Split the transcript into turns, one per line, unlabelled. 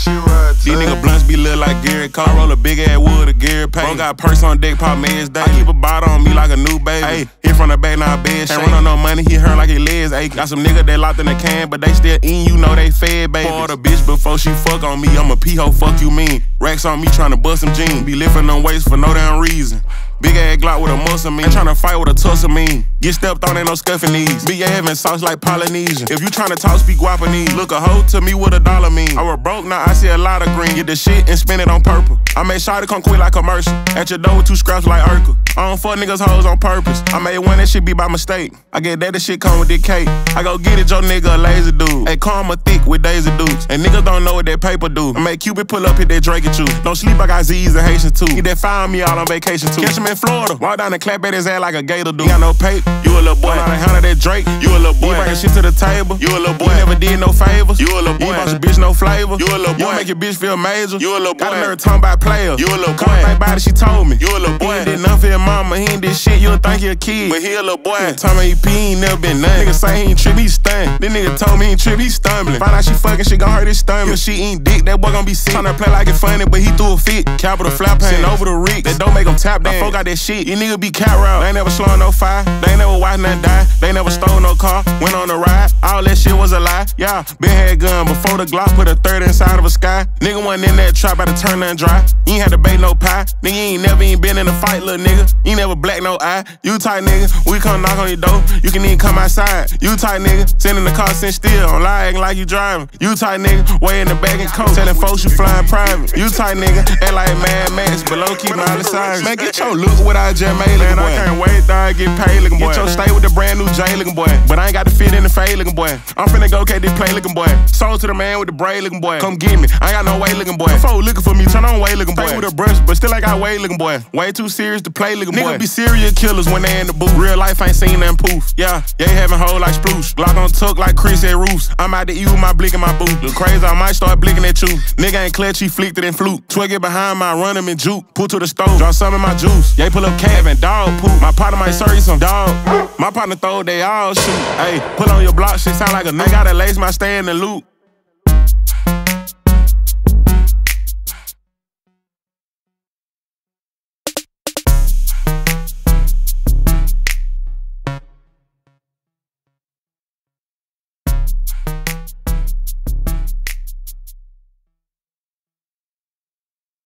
shit right.
These nigga blunts be lit like Gary Cole. I roll a big ass wood of Gary Payne. Bro got a purse on deck, pop meds day. I keep a bottle on me like a new baby. Hey, hit from the back, now bed shake. Ain't run on no money, he hurt like his legs ache. Got some niggas that locked in the can, but they still eatin', you know they fed, baby. Pour the bitch before she fuck on me, I'm a P-ho, fuck you mean. Racks on me tryna bust some jeans. Be lifting them weights for no damn reason. Big ass Glock with a muscle mean. Tryna fight with a tussle mean. Get stepped on, ain't no scuffing these. Big ass having sauce like Polynesian. If you tryna talk, speak Guapanese. Look a hoe to me with $1 mean. I was broke, now I see a lot of green. Get the shit and spend it on purple. I made sure to come quick like commercial. At your door with 2 scraps like Urkel. I don't fuck niggas hoes on purpose. I made one that shit be by mistake. I get that shit come with the cake. I go get it, your nigga a lazy dude. Hey, karma thick with Daisy Dukes. And niggas don't know what that paper do. I make Cupid pull up, hit that Drake at you. Don't sleep, I got Z's and Haitian too. He that found me out on vacation too. Catch him in Florida. Walk down and clap at his ass like a gator do. He got no paper, you a little boy. Now they handle that Drake, you a little boy. You bringin' shit to the table, you a little boy. You never did no favors, you a little boy. You ain't bought your bitch no flavor, you a little boy. You make your bitch feel major, you a little boy. Got a nerd talking about players, you a little boy. Come think about it, she told me, you a little boy. He ain't did nothing for your mama, he ain't did shit, you would think he a kid, but he a little boy. Tell me he ain't never been nothing. Nigga say he ain't trip, he stunned. This nigga told me he ain't trip, he stumbling. Find out she fucking, shit gon' hurt his stomach. If she ain't dick, that boy gon' be sick. Tryna play like it funny, but he threw a fit. Capital flap hand, send over the Rick. That don't make him tap dance. I fuck out that shit. You nigga be cat route. They ain't never slowing no fire. They ain't never watched nothing die. They never stole no car. Went on a ride. All that shit was a lie. Yeah, been had gun before the Glock put a 30 inside of a sky. Nigga wasn't in that trap, about to turn nothing dry. You ain't had to bait no pie. Nigga, you ain't never even been in a fight, little nigga. You ain't never black no eye. You tight nigga, we come knock on your door. You can even come outside. You tight nigga, sending the car, send still. On lie acting like you driving. You tight nigga, way in the back and coat. Telling folks you flying private. You tight nigga, act like Mad Max, but low keep all the signs. Man, get your look without just made, looking boy. I can't wait till I get paid, looking boy. Get your stay with the brand new J, looking boy. But I ain't got to fit in the fade, looking boy. I'm finna go catch this play, looking boy. Sold to the man with the braid, looking boy. Come get me, I ain't got no way, looking boy. Before looking for me, turn on way, looking boy. Stay with a brush, but still I got way, looking boy. Way too serious to play, looking boy. Niggas be serial killers when they in the booth. Real life ain't seen them poof. Yeah, they having hoe like Spruce. Glock on tuck like Chris at Roos. I'm out to eat with my blick in my boot. Look crazy, I might start blicking at you. Nigga ain't clutch, he flicked it and flute. Twig it behind my run him and juke. Pull to the stove, draw some in my juice. Yeah, pull up calf and dog poop. My partner might serve you some dog. My partner throw, they all shoot. Hey, pull on your block, shit sound like a nigga. Gotta lace my stay in the loop.